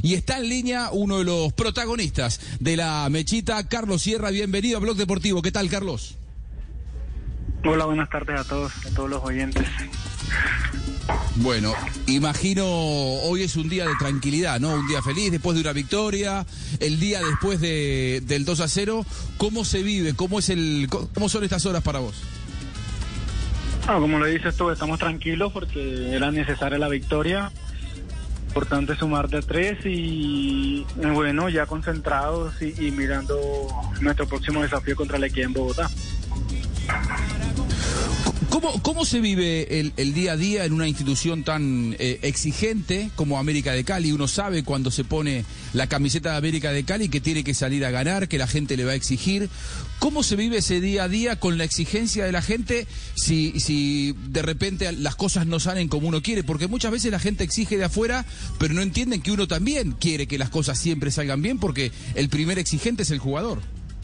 y está en línea uno de los protagonistas de la mechita, Carlos Sierra. Bienvenido a Blog Deportivo. ¿Qué tal, Carlos? Hola, buenas tardes a todos los oyentes. Bueno, imagino hoy es un día de tranquilidad, ¿no? Un día feliz después de una victoria, el día después del 2-0. ¿Cómo se vive? ¿Cómo son estas horas para vos? Como lo dices tú, estamos tranquilos porque era necesaria la victoria. Importante sumar de 3 y bueno, ya concentrados y mirando nuestro próximo desafío contra el Equidad en Bogotá. ¿Cómo se vive el día a día en una institución tan exigente como América de Cali? Uno sabe cuando se pone la camiseta de América de Cali que tiene que salir a ganar, que la gente le va a exigir. ¿Cómo se vive ese día a día con la exigencia de la gente si de repente las cosas no salen como uno quiere? Porque muchas veces la gente exige de afuera, pero no entienden que uno también quiere que las cosas siempre salgan bien porque el primer exigente es el jugador.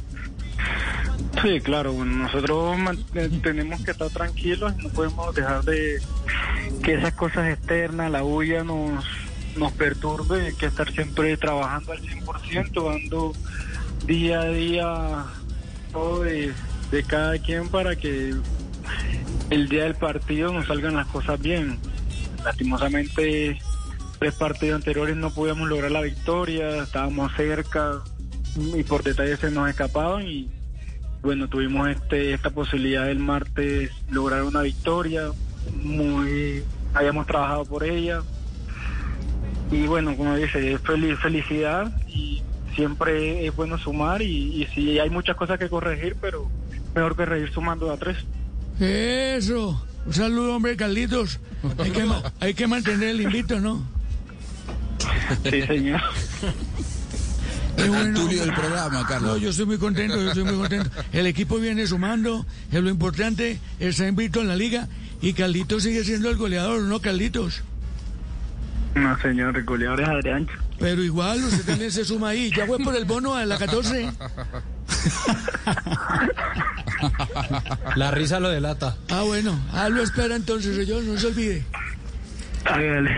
Sí, claro, bueno, nosotros tenemos que estar tranquilos, no podemos dejar de que esas cosas externas, la bulla nos perturbe, hay que estar siempre trabajando al 100%, dando día a día todo de cada quien para que el día del partido nos salgan las cosas bien. Lastimosamente 3 partidos anteriores no podíamos lograr la victoria, estábamos cerca y por detalles se nos escapaban y bueno, tuvimos esta posibilidad el martes lograr una victoria, habíamos trabajado por ella y bueno, como dice, felicidad y siempre es bueno sumar y sí hay muchas cosas que corregir, pero mejor que reír sumando a 3. Eso, un saludo, hombre, Carlitos. Hay que mantener el invito, ¿no? Sí, señor. El Tulio del programa, Carlos. No, yo estoy muy contento. El equipo viene sumando, es lo importante, está invicto en la liga y Carlitos sigue siendo el goleador, ¿no, Carlitos? No, señor, el goleador es Adrián. Pero igual, usted también se suma ahí. Ya fue por el bono a la 14. La risa lo delata. Bueno, lo espera entonces, señor, no se olvide. Hágale.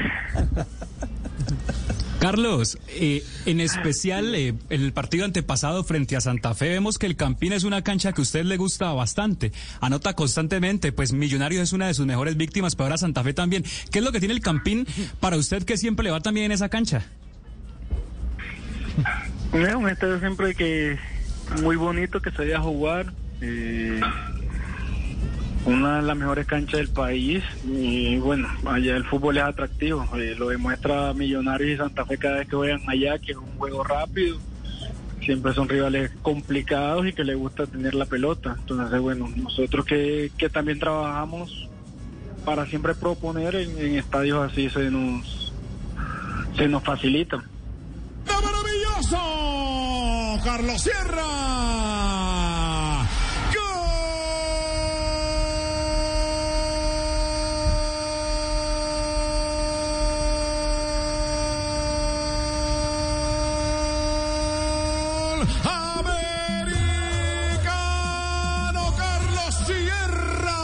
Carlos, en especial en el partido antepasado frente a Santa Fe vemos que el Campín es una cancha que a usted le gusta bastante, anota constantemente, pues Millonarios es una de sus mejores víctimas, pero ahora Santa Fe también. ¿Qué es lo que tiene el Campín para usted que siempre le va también en esa cancha? Un estadio siempre que muy bonito, que se vaya a jugar, una de las mejores canchas del país y bueno, allá el fútbol es atractivo, lo demuestra Millonarios y Santa Fe cada vez que juegan allá, que es un juego rápido, siempre son rivales complicados y que les gusta tener la pelota. Entonces bueno, nosotros que también trabajamos para siempre proponer en estadios así se nos facilita. ¡Maravilloso! Carlos Sierra. Americano Carlos Sierra.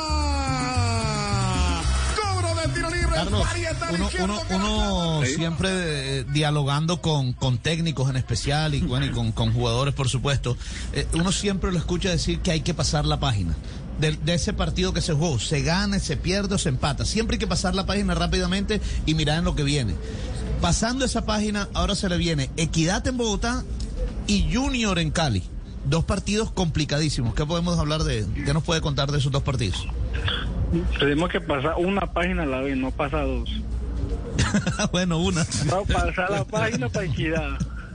Cobro de tiro libre. Carlos, uno siempre dialogando con técnicos en especial y bueno, y con jugadores por supuesto, uno siempre lo escucha decir que hay que pasar la página de ese partido que se jugó, se gana, se pierde o se empata, siempre hay que pasar la página rápidamente y mirar en lo que viene. Pasando esa página, ahora se le viene Equidad en Bogotá y Junior en Cali. 2 partidos complicadísimos. ¿Qué podemos hablar qué nos puede contar de esos 2 partidos? Tenemos que pasar una página a la vez, no pasa 2. Bueno, una. No, pasar la página para Equidad.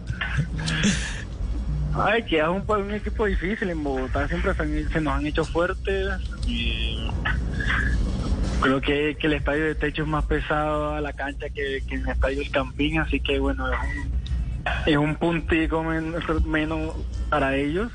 Equidad es un equipo difícil. En Bogotá siempre se nos han hecho fuertes. Y creo que el estadio de techo es más pesado a la cancha que en el estadio del Campín. Así que bueno, es un puntico menos para ellos.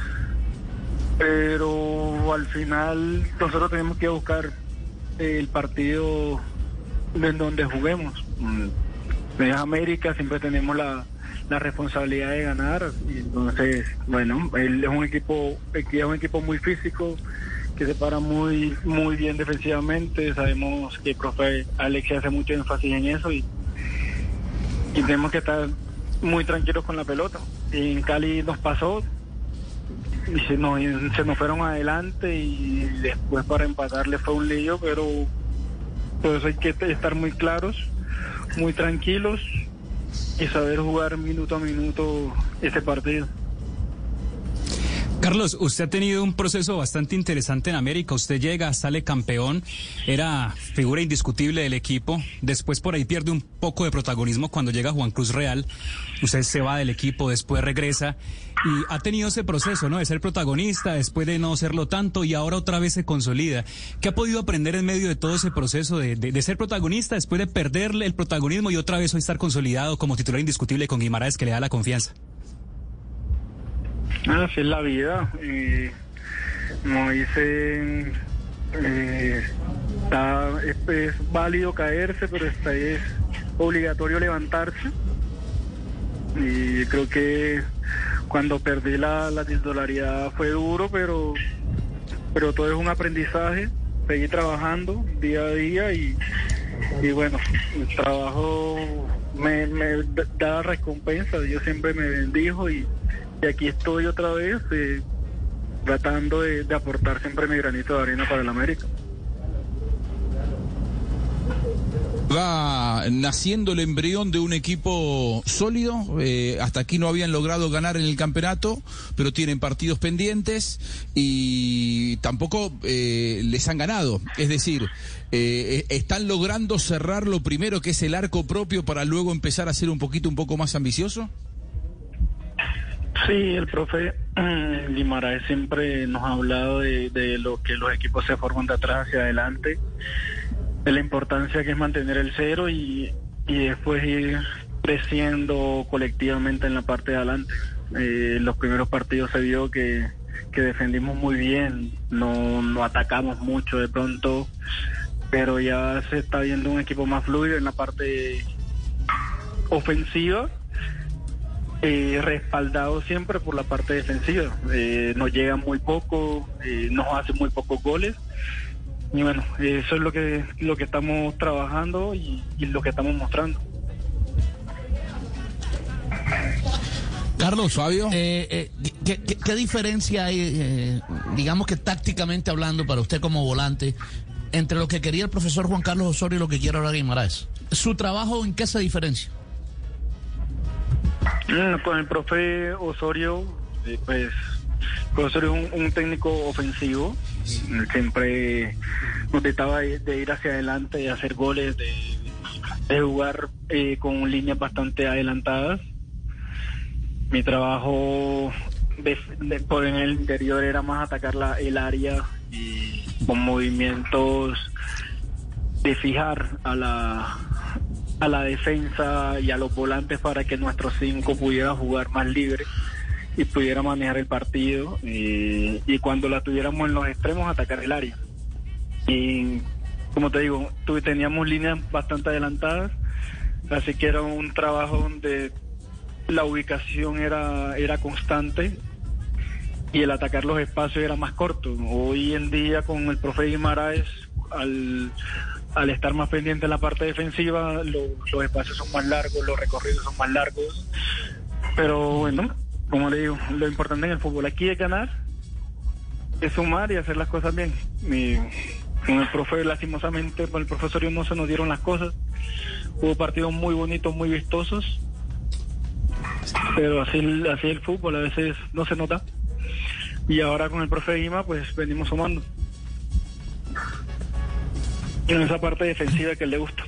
Pero al final nosotros tenemos que buscar el partido en donde juguemos. En América siempre tenemos la responsabilidad de ganar y entonces bueno, él es un equipo muy físico que se para muy bien defensivamente. Sabemos que el profe Alex hace mucho énfasis en eso y y tenemos que estar muy tranquilos con la pelota. Y en Cali nos pasó y se nos fueron adelante y después para empatarle fue un lío, pero por eso hay que estar muy claros, muy tranquilos y saber jugar minuto a minuto ese partido. Carlos, usted ha tenido un proceso bastante interesante en América. Usted llega, sale campeón, era figura indiscutible del equipo. Después por ahí pierde un poco de protagonismo cuando llega Juan Cruz Real. Usted se va del equipo, después regresa y ha tenido ese proceso, ¿no? De ser protagonista, después de no serlo tanto y ahora otra vez se consolida. ¿Qué ha podido aprender en medio de todo ese proceso de ser protagonista, después de perderle el protagonismo y otra vez hoy estar consolidado como titular indiscutible con Guimaraes, que le da la confianza? Así es la vida, como dicen, es válido caerse, pero es obligatorio levantarse. Y creo que cuando perdí la titularidad fue duro, pero todo es un aprendizaje. Seguí trabajando día a día y bueno, el trabajo me da recompensa. Dios siempre me bendijo y aquí estoy otra vez tratando de aportar siempre mi granito de arena para el América. Va naciendo el embrión de un equipo sólido. Hasta aquí no habían logrado ganar en el campeonato, pero tienen partidos pendientes y tampoco les han ganado. Es decir, ¿están logrando cerrar lo primero, que es el arco propio, para luego empezar a ser un poco más ambicioso? Sí, el profe Guimaraes siempre nos ha hablado de lo que los equipos se forman de atrás hacia adelante, de la importancia que es mantener el cero y después ir creciendo colectivamente en la parte de adelante. Los primeros partidos se vio que defendimos muy bien, no atacamos mucho de pronto, pero ya se está viendo un equipo más fluido en la parte ofensiva. Respaldado siempre por la parte defensiva. Nos llega muy poco, nos hace muy pocos goles y bueno, eso es lo que estamos trabajando y lo que estamos mostrando. Carlos, Fabio, ¿qué diferencia hay, digamos que tácticamente hablando, para usted como volante, entre lo que quería el profesor Juan Carlos Osorio y lo que quiere ahora Guimaraes? ¿Su trabajo en qué se diferencia? Con el profe Osorio, pues Osorio es un técnico ofensivo. Siempre nos trataba de ir hacia adelante, de hacer goles, de jugar con líneas bastante adelantadas. Mi trabajo por en el interior era más atacar el área y con movimientos de fijar a la defensa y a los volantes para que nuestros 5 pudiera jugar más libre y pudiera manejar el partido y cuando la tuviéramos en los extremos atacar el área. Y como te digo, teníamos líneas bastante adelantadas, así que era un trabajo donde la ubicación era constante y el atacar los espacios era más corto. Hoy en día con el profe Guimaraes, al estar más pendiente en la parte defensiva, los espacios son más largos, los recorridos son más largos, pero bueno, como le digo, lo importante en el fútbol aquí es ganar, es sumar y hacer las cosas bien. Con el profe, lastimosamente, con el profesor no se nos dieron las cosas. Hubo partidos muy bonitos, muy vistosos, pero así el fútbol a veces no se nota. Y ahora con el profe Guima, pues venimos sumando en esa parte defensiva que le gusta.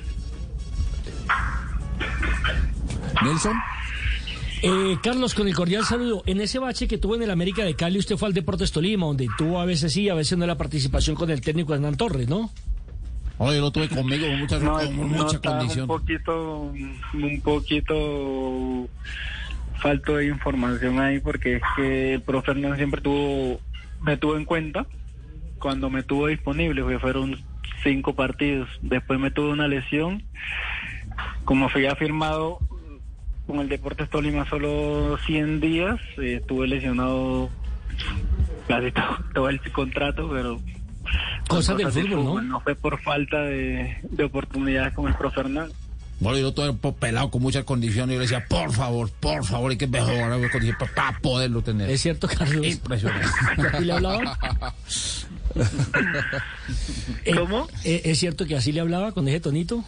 Nelson. Carlos, con el cordial saludo. En ese bache que tuvo en el América de Cali, usted fue al Deportes Tolima, donde tuvo a veces sí, a veces no la participación con el técnico Hernán Torres, ¿no? Oye, lo tuve conmigo con mucha condición. Un poquito falto de información ahí, porque es que el profe Hernán siempre me tuvo en cuenta cuando me tuvo disponible, porque fueron 5 partidos. Después me tuvo una lesión. Como fui firmado con el Deportes Tolima solo 100 días, estuve lesionado casi todo el contrato, pero cosas del fútbol, ¿no? No fue por falta de oportunidades con el profe Hernán. Bueno, yo todo pelado con muchas condiciones. Yo le decía, por favor, hay que mejorar las condiciones para poderlo tener. Es cierto, Carlos. Impresionante. ¿Así le hablaba? ¿Cómo? ¿Es cierto que así le hablaba con ese tonito?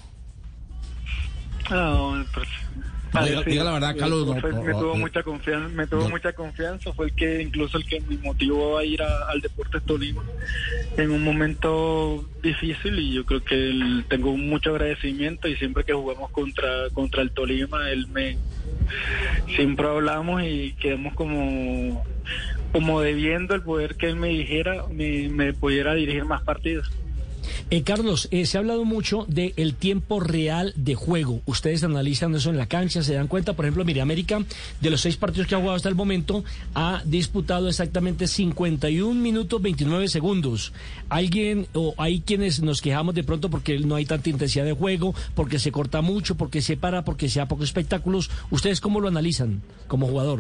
No, pues, Diga la verdad, Carlos. Me tuvo mucha confianza, fue incluso el que me motivó a ir al Deportes Tolima en un momento difícil, y yo creo que tengo mucho agradecimiento, y siempre que jugamos contra el Tolima, siempre hablamos y quedamos como debiendo el poder que él me dijera, me pudiera dirigir más partidos. Carlos, se ha hablado mucho del tiempo real de juego. Ustedes analizan eso en la cancha, se dan cuenta. Por ejemplo, mire, América, de los 6 partidos que ha jugado hasta el momento, ha disputado exactamente 51 minutos 29 segundos. Hay quienes nos quejamos de pronto porque no hay tanta intensidad de juego, porque se corta mucho, porque se para, porque se da pocos espectáculos. ¿Ustedes cómo lo analizan como jugador?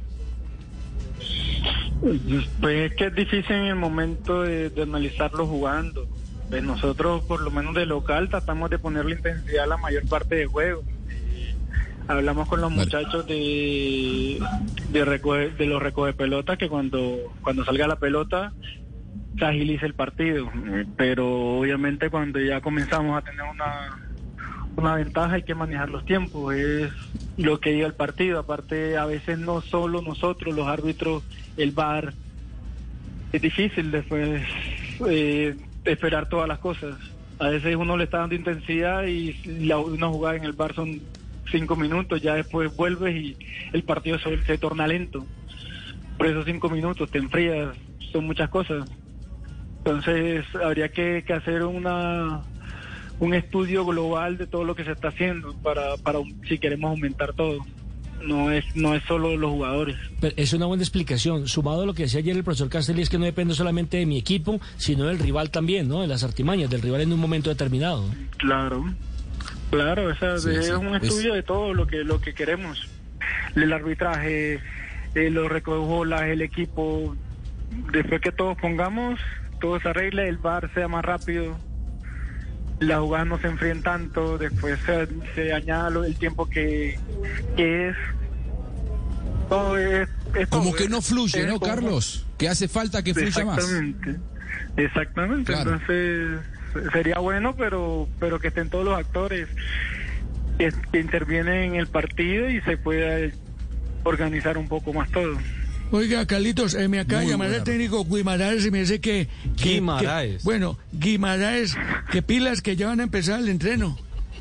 Pues es que es difícil en el momento de analizarlo jugando. Pues nosotros, por lo menos de local, tratamos de ponerle intensidad a la mayor parte del juego. Hablamos con los muchachos de los recoge pelota, que cuando salga la pelota se agilice el partido. Pero obviamente cuando ya comenzamos a tener una ventaja, hay que manejar los tiempos. Es lo que diga el partido. Aparte, a veces no solo nosotros, los árbitros, el VAR. Es difícil después esperar todas las cosas. A veces uno le está dando intensidad y una jugada en el VAR son 5 minutos, ya después vuelves y el partido se torna lento. Por esos 5 minutos te enfrías, son muchas cosas. Entonces habría que hacer un estudio global de todo lo que se está haciendo para si queremos aumentar todo. No es solo los jugadores. Pero es una buena explicación. Sumado a lo que decía ayer el profesor Castelli, es que no depende solamente de mi equipo, sino del rival también, ¿no? De las artimañas del rival en un momento determinado. Claro, es un estudio de todo lo que queremos. El arbitraje, los recojolas, el equipo. Después que todos pongamos, todo se arregle, el VAR sea más rápido, las jugadas no se enfríen tanto, después se añada el tiempo que es. Todo es como que no fluye, ¿no, Carlos? Que hace falta que fluya más. Exactamente. Claro. Entonces sería bueno, pero que estén todos los actores que intervienen en el partido y se pueda organizar un poco más todo. Oiga, Carlitos, me acaba de llamar el técnico Guimaraes y me dice que Guimaraes. Guimaraes, que pilas que ya van a empezar el entreno.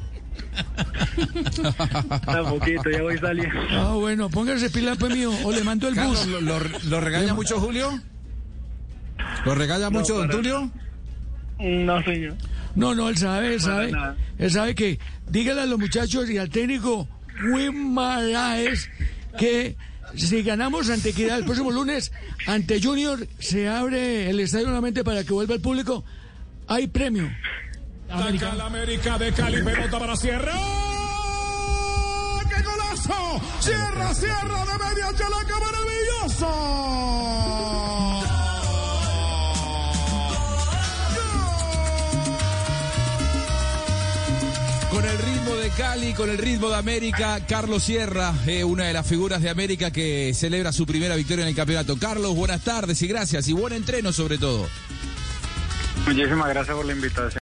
Un poquito, ya voy saliendo. Bueno, póngase pilas, pues, mío, o le mando el bus. ¿Lo regaña mucho Julio? ¿Lo regaña mucho don Tulio? No, señor. No, él sabe que dígale a los muchachos y al técnico Guimaraes que si ganamos ante Equidad el próximo lunes, ante Junior, se abre el estadio nuevamente para que vuelva el público. Hay premio. América. La América de Cali, pelota para Sierra. ¡Qué golazo! Sierra de media chalaca, maravilloso. Con el ritmo de Cali, con el ritmo de América, Carlos Sierra, una de las figuras de América que celebra su primera victoria en el campeonato. Carlos, buenas tardes y gracias, y buen entreno sobre todo. Muchísimas gracias por la invitación.